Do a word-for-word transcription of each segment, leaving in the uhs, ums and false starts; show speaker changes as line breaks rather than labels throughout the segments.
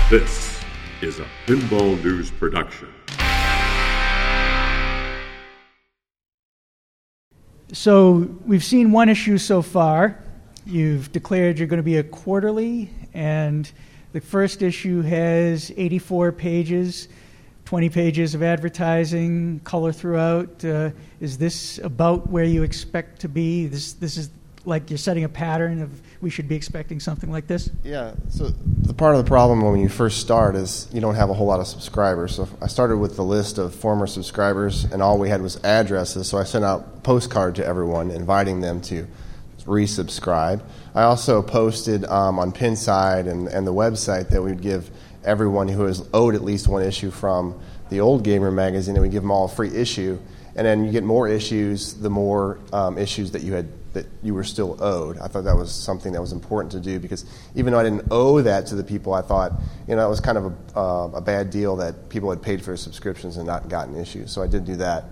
This is a Pinball News production.
So we've seen one issue so far. You've declared you're going to be a quarterly, and the first issue has eighty-four pages, twenty pages of advertising, color throughout. Uh, is this about where you expect to be? This this is like you're setting a pattern of we should be expecting something like this?
Yeah, so the part of the problem when you first start is you don't have a whole lot of subscribers. So I started with the list of former subscribers, and all we had was addresses, so I sent out a postcard to everyone inviting them to resubscribe. I also posted um, on Pinside and, and the website that we'd give everyone who is owed at least one issue from the old Gamer magazine, and we give them all a free issue. And then you get more issues, the more um, issues that you had that you were still owed. I thought that was something that was important to do because even though I didn't owe that to the people, I thought, you know, it was kind of a, uh, a bad deal that people had paid for subscriptions and not gotten issues. So I did do that.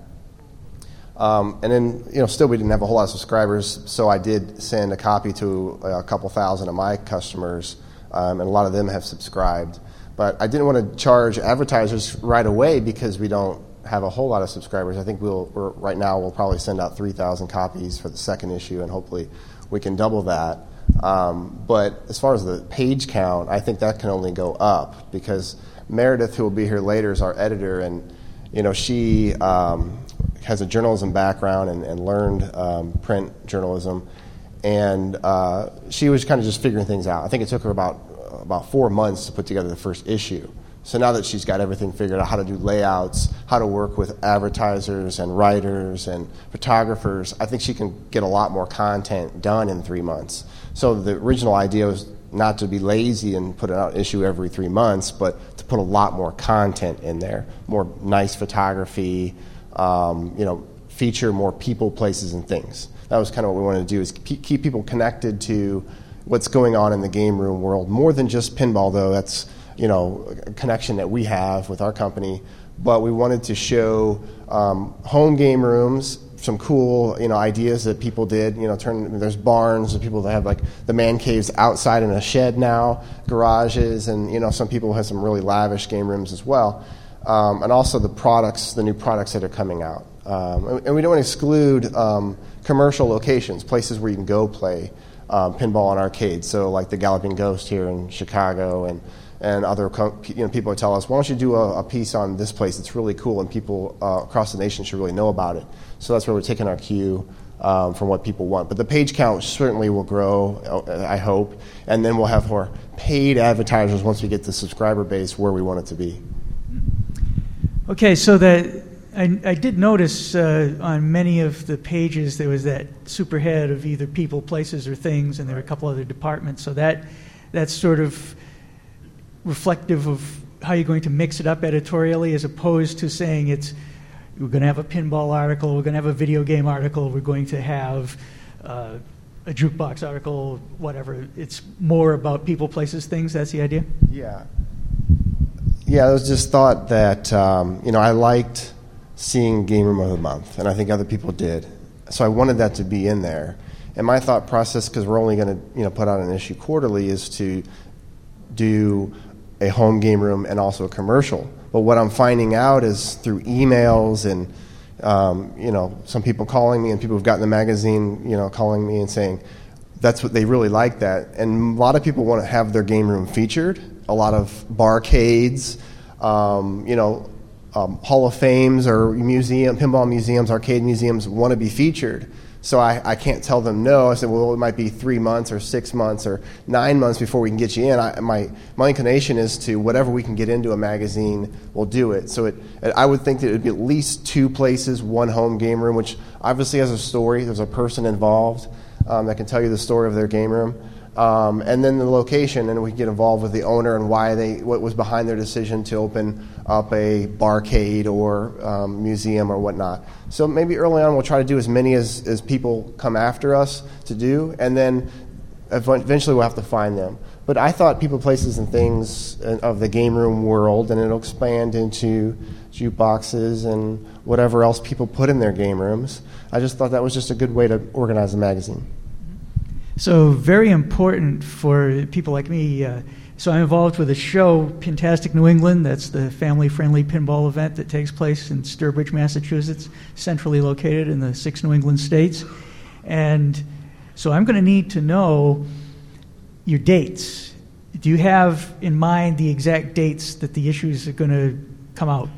Um, and then, you know, still we didn't have a whole lot of subscribers, so I did send a copy to a couple thousand of my customers, um, and a lot of them have subscribed. But I didn't want to charge advertisers right away because we don't have a whole lot of subscribers. I think we'll we're, right now we'll probably send out three thousand copies for the second issue, and hopefully we can double that. Um, but as far as the page count, I think that can only go up because Meredith, who will be here later, is our editor, and you know she um, has a journalism background and, and learned um, print journalism, and uh, she was kind of just figuring things out. I think it took her about about four months to put together the first issue. So now that she's got everything figured out, how to do layouts, how to work with advertisers and writers and photographers, I think she can get a lot more content done in three months. So the original idea was not to be lazy and put out an issue every three months, but to put a lot more content in there, more nice photography, um, you know, feature more people, places, and things. That was kind of what we wanted to do, is keep people connected to what's going on in the game room world, more than just pinball, though. That's you know, a connection that we have with our company, but we wanted to show um, home game rooms, some cool, you know, ideas that people did. You know, turn there's barns and people that have like the man caves outside in a shed now, garages, and you know, some people have some really lavish game rooms as well, um, and also the products, the new products that are coming out. Um, and, and we don't want to exclude um, commercial locations, places where you can go play um, pinball and arcades. So like the Galloping Ghost here in Chicago, and and other you know, people would tell us, why don't you do a, a piece on this place? It's really cool, and people uh, across the nation should really know about it. So that's where we're taking our cue um, from what people want. But the page count certainly will grow, I hope, and then we'll have more paid advertisers once we get the subscriber base where we want it to be.
Okay, so that I, I did notice uh, on many of the pages there was that superhead of either people, places, or things, and there were a couple other departments. So that that's sort of reflective of how you're going to mix it up editorially, as opposed to saying it's we're going to have a pinball article, we're going to have a video game article, we're going to have uh, a jukebox article, whatever. It's more about people, places, things. That's the idea?
Yeah. Yeah, it was just thought that, um, you know, I liked seeing Game Room of the Month, and I think other people did. So I wanted that to be in there. And my thought process, because we're only going to, you know, put out an issue quarterly, is to do a home game room and also a commercial. But what I'm finding out is through emails and um, you know, some people calling me and people who've gotten the magazine, you know, calling me and saying that's what they really like that. And a lot of people want to have their game room featured. A lot of barcades, um, you know, um, Hall of Fames or museum, pinball museums, arcade museums want to be featured. So I, I can't tell them no. I said, well, it might be three months or six months or nine months before we can get you in. I, my my inclination is to whatever we can get into a magazine, we'll do it. So it, I would think that it would be at least two places, one home game room, which obviously has a story. There's a person involved um, that can tell you the story of their game room. Um, and then the location, and we can get involved with the owner and why they, what was behind their decision to open up a barcade or um, museum or whatnot. So maybe early on we'll try to do as many as, as people come after us to do, and then eventually we'll have to find them. But I thought people, places, and things of the game room world, and it'll expand into jukeboxes and whatever else people put in their game rooms. I just thought that was just a good way to organize the magazine.
So very important for people like me. Uh, So I'm involved with a show, Pintastic New England. That's the family-friendly pinball event that takes place in Sturbridge, Massachusetts, centrally located in the six New England states. And so I'm going to need to know your dates. Do you have in mind the exact dates that the issues are going to come out?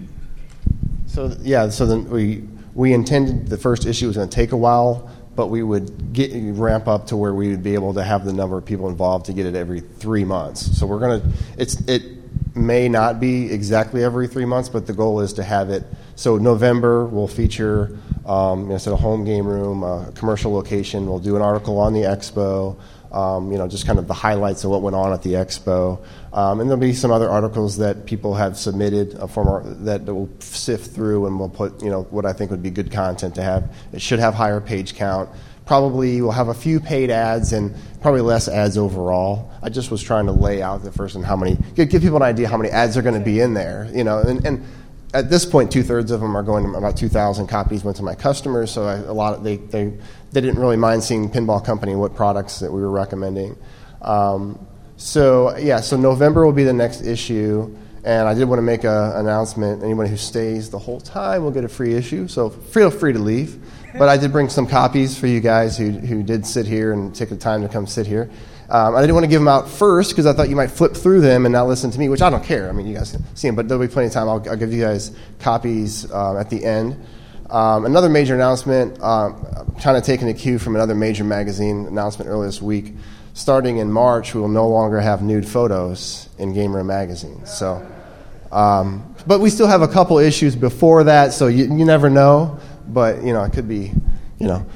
So yeah, so then we we intended the first issue was going to take a while, but we would get ramp up to where we would be able to have the number of people involved to get it every three months. So we're going to it's it may not be exactly every three months, but the goal is to have it. So November we'll feature um, you know, instead of home game room, a commercial location. We'll do an article on the expo. Um, you know, just kind of the highlights of what went on at the expo. Um, and there'll be some other articles that people have submitted uh, from our, that we'll sift through, and we'll put, you know, what I think would be good content to have. It should have higher page count. Probably we'll have a few paid ads and probably less ads overall. I just was trying to lay out the first and how many, give, give people an idea how many ads are going to be in there, you know, and, and at this point, two-thirds of them are going to, about two thousand copies went to my customers, so I, a lot of, they, they they didn't really mind seeing Pinball Company and what products that we were recommending. Um, so yeah, so November will be the next issue, and I did want to make an announcement. Anyone who stays the whole time will get a free issue, so feel free to leave. But I did bring some copies for you guys who who did sit here and take the time to come sit here. Um, I didn't want to give them out first because I thought you might flip through them and not listen to me, which I don't care. I mean, you guys can see them, but there'll be plenty of time. I'll, I'll give you guys copies uh, at the end. Um, another major announcement, um, I'm kind of taking a cue from another major magazine announcement earlier this week. Starting in March, we will no longer have nude photos in Game Room magazine. So, um, but we still have a couple issues before that, so you, you never know. But, you know, it could be, you know.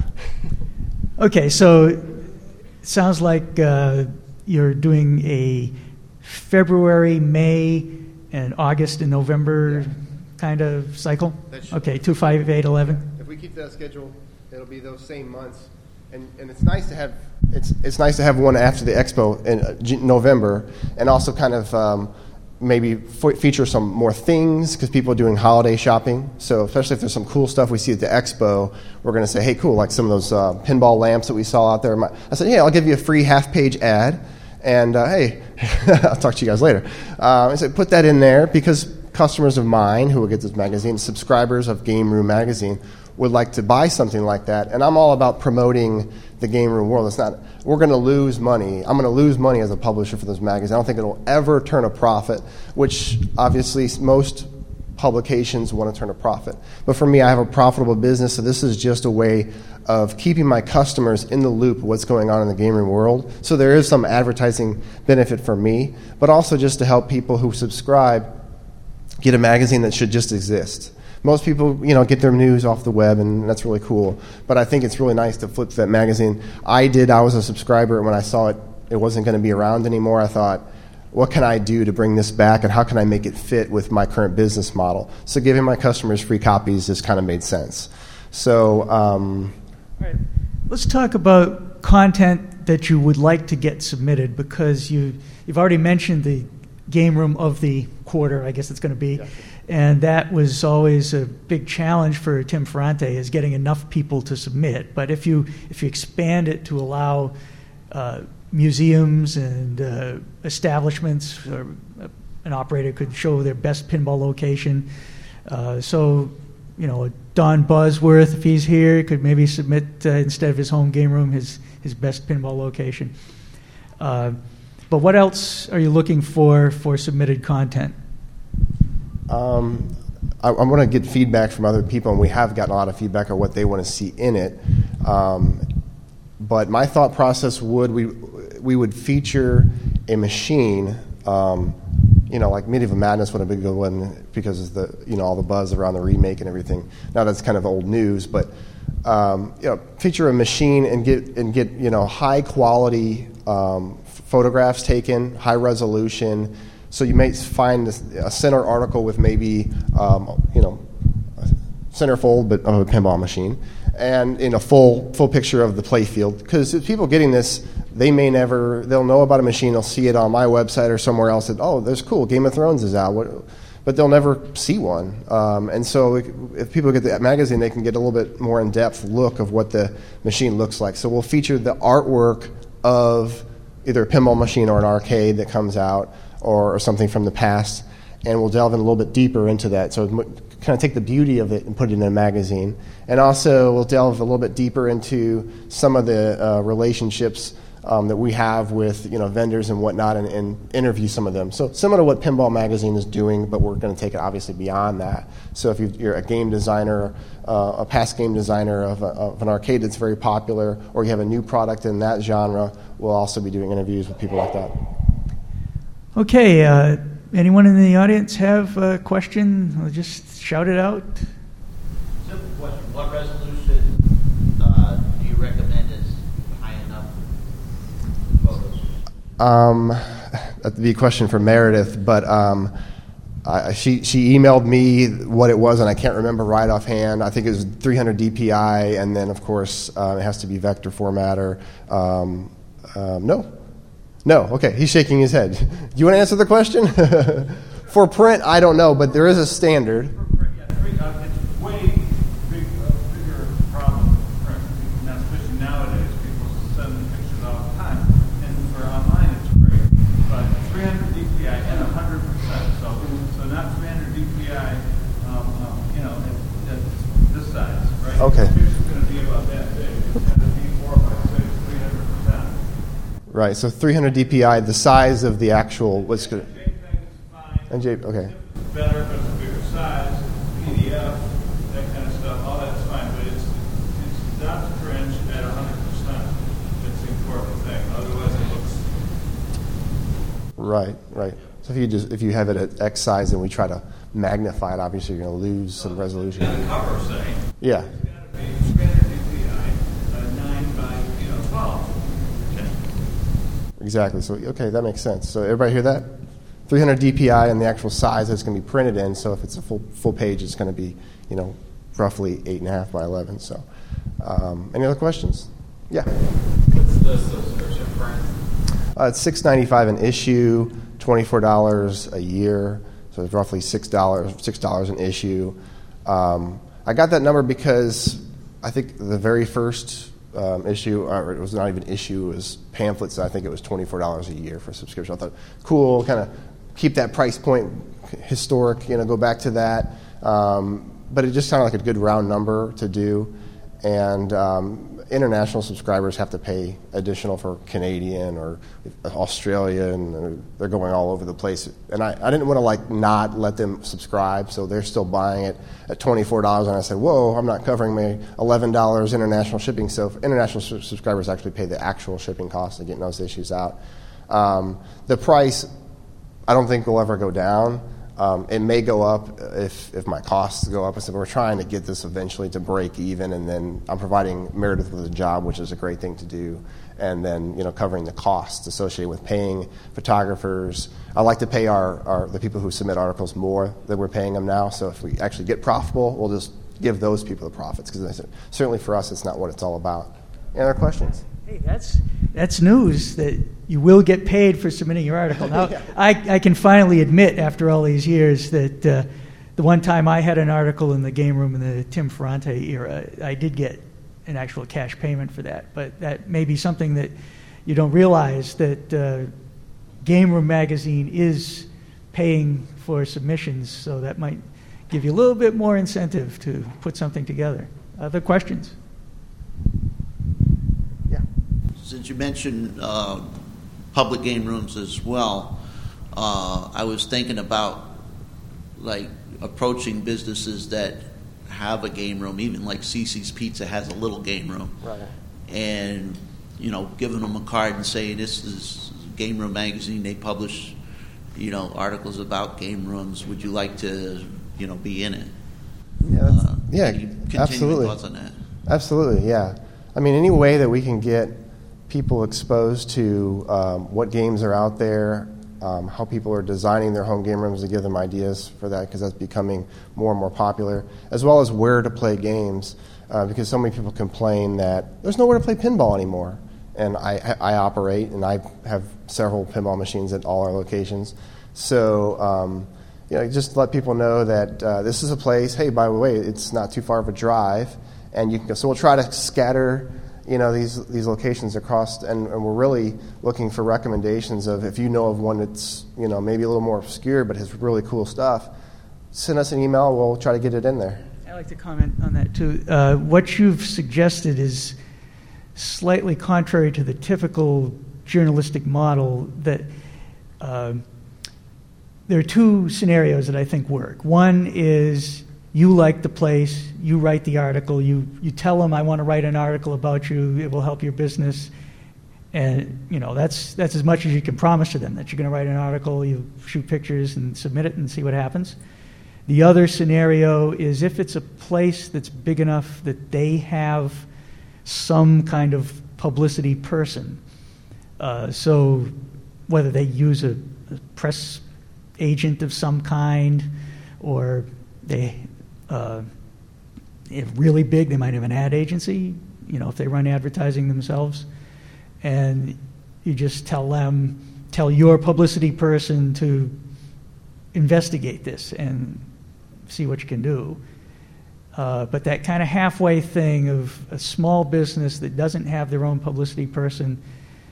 Okay, so sounds like uh, you're doing a February, May, and August and November yeah. kind of cycle? Okay, two, five, eight, eleven.
If we keep that schedule, it'll be those same months. And and it's nice to have it's it's nice to have one after the expo in uh, G- November, and also kind of um, maybe f- feature some more things because people are doing holiday shopping. So especially if there's some cool stuff we see at the expo, we're going to say, hey, cool, like some of those uh, pinball lamps that we saw out there. I said, yeah, I'll give you a free half-page ad, and uh, hey, I'll talk to you guys later. Uh, I said, put that in there because customers of mine who will get this magazine, subscribers of Game Room magazine, would like to buy something like that. And I'm all about promoting the game room world. It's not, we're going to lose money. I'm going to lose money as a publisher for this magazine. I don't think it'll ever turn a profit, which obviously most publications want to turn a profit. But for me, I have a profitable business, so this is just a way of keeping my customers in the loop of what's going on in the game room world. So there is some advertising benefit for me, but also just to help people who subscribe get a magazine that should just exist. Most people, you know, get their news off the web, and that's really cool. But I think it's really nice to flip that magazine. I did. I was a subscriber, and when I saw it, it wasn't going to be around anymore, I thought, what can I do to bring this back, and how can I make it fit with my current business model? So giving my customers free copies just kind of made sense. So, um,
all right. Let's talk about content that you would like to get submitted, because you you've already mentioned the game room of the quarter, I guess it's going to be. Yeah. And that was always a big challenge for Tim Ferrante, is getting enough people to submit. But if you if you expand it to allow uh, museums and uh, establishments, or an operator could show their best pinball location. Uh, so, you know, Don Bosworth, if he's here, could maybe submit uh, instead of his home game room his his best pinball location. Uh, but what else are you looking for for submitted content?
Um, I, I want to get feedback from other people, and we have gotten a lot of feedback on what they want to see in it. Um, but my thought process would we we would feature a machine, um, you know, like Medieval Madness would have been a good one because of the you know all the buzz around the remake and everything. Now that's kind of old news, but um, you know, feature a machine and get and get you know high quality um, photographs taken, high resolution. So you may find a center article with maybe, um, you know, a centerfold, but of a pinball machine, and in a full full picture of the play field. Because people getting this, they may never, they'll know about a machine, they'll see it on my website or somewhere else, that, oh, there's cool, Game of Thrones is out, what, but they'll never see one. Um, and so if people get the magazine, they can get a little bit more in-depth look of what the machine looks like. So we'll feature the artwork of either a pinball machine or an arcade that comes out, or, or something from the past, and we'll delve in a little bit deeper into that. So kind of take the beauty of it and put it in a magazine. And also we'll delve a little bit deeper into some of the uh, relationships um, that we have with, you know, vendors and whatnot, and, and interview some of them. So similar to what Pinball Magazine is doing, but we're going to take it obviously beyond that. So if you're a game designer, uh, a past game designer of, a, of an arcade that's very popular, or you have a new product in that genre, we'll also be doing interviews with people like that.
Okay, uh, anyone in the audience have a question? I'll just shout it out.
Simple question. What resolution uh, do you recommend is high enough photos?
Um, that'd be a question for Meredith, but um, I, she she emailed me what it was, and I can't remember right offhand. I think it was three hundred D P I, and then, of course, uh, it has to be vector format or um, um, no. No, okay, he's shaking his head. Do you want to answer the question? For print, I don't know, but there is a standard.
For print, yeah, three, uh, it's way big, uh, bigger problem for print, and especially nowadays. People send pictures all the time, and for online it's great. But three hundred D P I and one hundred percent, so so not three hundred D P I, um, um, you know, at, at this size, right?
Okay.
The picture's going to be about that big. It's going to be four by six, three hundred percent.
Right, so three hundred D P I, the size of the actual, what's good?
JPEG is fine.
And J, okay.
It's better, but it's a bigger size. P D F, that kind of stuff, all that's fine, but it's it's not to print at one hundred percent. That's the important thing. Otherwise, it looks.
Right, right. So if you just if you have it at X size and we try to magnify it, obviously you're going to lose some resolution.
And the cover, say,
Yeah.
it's got to be three hundred D P I, uh, nine by you know twelve.
Exactly. So, okay, that makes sense. So everybody hear that? three hundred D P I and the actual size that it's going to be printed in. So if it's a full full page, it's going to be, you know, roughly eight and a half by eleven. So, um, any other questions? Yeah.
What's the subscription price?
Uh, it's six ninety-five an issue, twenty-four dollars a year. So it's roughly six dollars, six dollars an issue. Um, I got that number because I think the very first Um, issue, or it was not even issue, it was pamphlets. I think it was twenty-four dollars a year for subscription. I thought, cool, kind of keep that price point historic, you know, go back to that. Um, but it just sounded like a good round number to do. And um, international subscribers have to pay additional for Canadian or Australia, and they're going all over the place. And I, I didn't want to like not let them subscribe, so they're still buying it at twenty-four dollars. And I said, whoa, I'm not covering my eleven dollars international shipping. So international su- subscribers actually pay the actual shipping cost of getting those issues out. Um, the price, I don't think will ever go down. Um, it may go up if, if my costs go up. I said, we're trying to get this eventually to break even, and then I'm providing Meredith with a job, which is a great thing to do, and then, you know, covering the costs associated with paying photographers. I like to pay our, our the people who submit articles more than we're paying them now, so if we actually get profitable, we'll just give those people the profits, because certainly for us, it's not what it's all about. Any other questions?
Hey, that's that's news that you will get paid for submitting your article. Now,
Yeah.
I, I can finally admit after all these years that uh, the one time I had an article in the Game Room in the Tim Ferrante era, I did get an actual cash payment for that. But that may be something that you don't realize, that uh, Game Room magazine is paying for submissions, so that might give you a little bit more incentive to put something together. Other questions?
Since you mentioned uh, public game rooms as well, uh, I was thinking about like approaching businesses that have a game room, even like Cece's Pizza has a little game room,
Right.
and you know, giving them a card and saying this is Game Room magazine. They publish, you know, articles about game rooms. Would you like to, you know, be in it?
Yeah, that's,
Uh,
yeah,
can you continue
absolutely.
Thoughts on that?
Absolutely, yeah. I mean, any way that we can get people exposed to um, what games are out there, um, how people are designing their home game rooms, to give them ideas for that, because that's becoming more and more popular, as well as where to play games, uh, because so many people complain that there's nowhere to play pinball anymore. And I, I operate, and I have several pinball machines at all our locations. So, um, you know, just let people know that uh, this is a place. Hey, by the way, it's not too far of a drive, and you can go. So we'll try to scatter, you know, these these locations across, and, and we're really looking for recommendations of, if you know of one that's, you know, maybe a little more obscure but has really cool stuff, send us an email. We'll try to get it in there.
I'd like to comment on that too. Uh, what you've suggested is slightly contrary to the typical journalistic model. That uh, there are two scenarios that I think work. One is you like the place, you write the article, you, you tell them, I want to write an article about you, it will help your business. And, you know, that's that's as much as you can promise to them, that you're going to write an article, you shoot pictures and submit it and see what happens. The other scenario is if it's a place that's big enough that they have some kind of publicity person. Uh, so whether they use a, a press agent of some kind, or they, uh, if really big, they might have an ad agency, you know, if they run advertising themselves. And you just tell them, tell your publicity person to investigate this and see what you can do. Uh, but that kind of halfway thing of a small business that doesn't have their own publicity person,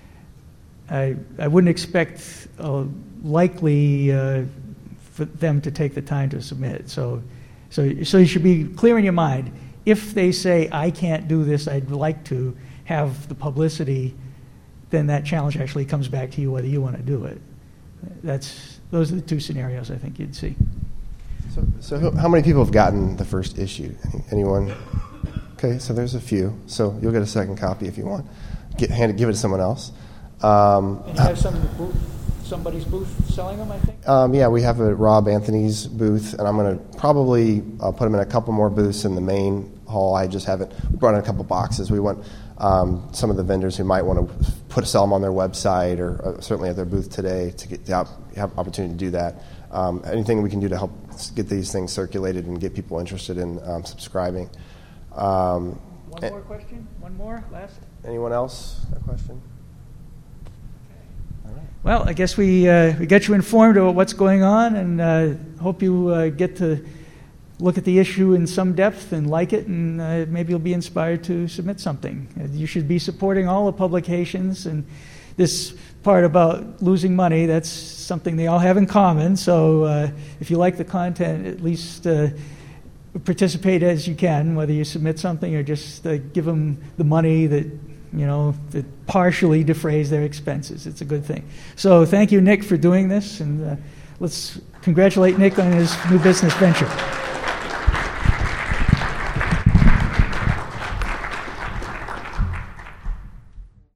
I I wouldn't expect uh, likely uh, for them to take the time to submit. So, so, so you should be clear in your mind. If they say, I can't do this, I'd like to have the publicity, then that challenge actually comes back to you whether you want to do it. That's those are the two scenarios I think you'd see.
So, so who, how many people have gotten the first issue? Any, anyone? Okay, so there's a few. So you'll get a second copy if you want. Get, hand it, give it to someone else. Um,
and you have some booth, somebody's booth selling them, I think?
Um, yeah, we have a Rob Anthony's booth, and I'm going to probably uh, put them in a couple more booths in the main hall. I just haven't. We brought in a couple boxes. We want um, some of the vendors who might want to put sell them on their website, or uh, certainly at their booth today, to get the op- have opportunity to do that. Um, anything we can do to help get these things circulated and get people interested in um, subscribing. Um,
One more question? One more? Last?
Anyone else? A question? All right.
Well, I guess we uh, we got you informed about what's going on, and uh, hope you uh, get to look at the issue in some depth and like it, and uh, maybe you'll be inspired to submit something. Uh, you should be supporting all the publications, and this part about losing money, that's something they all have in common. So uh, if you like the content, at least uh, participate as you can, whether you submit something or just uh, give them the money that, you know, that partially defrays their expenses. It's a good thing. So thank you, Nick, for doing this, and uh, let's congratulate Nick on his new business venture.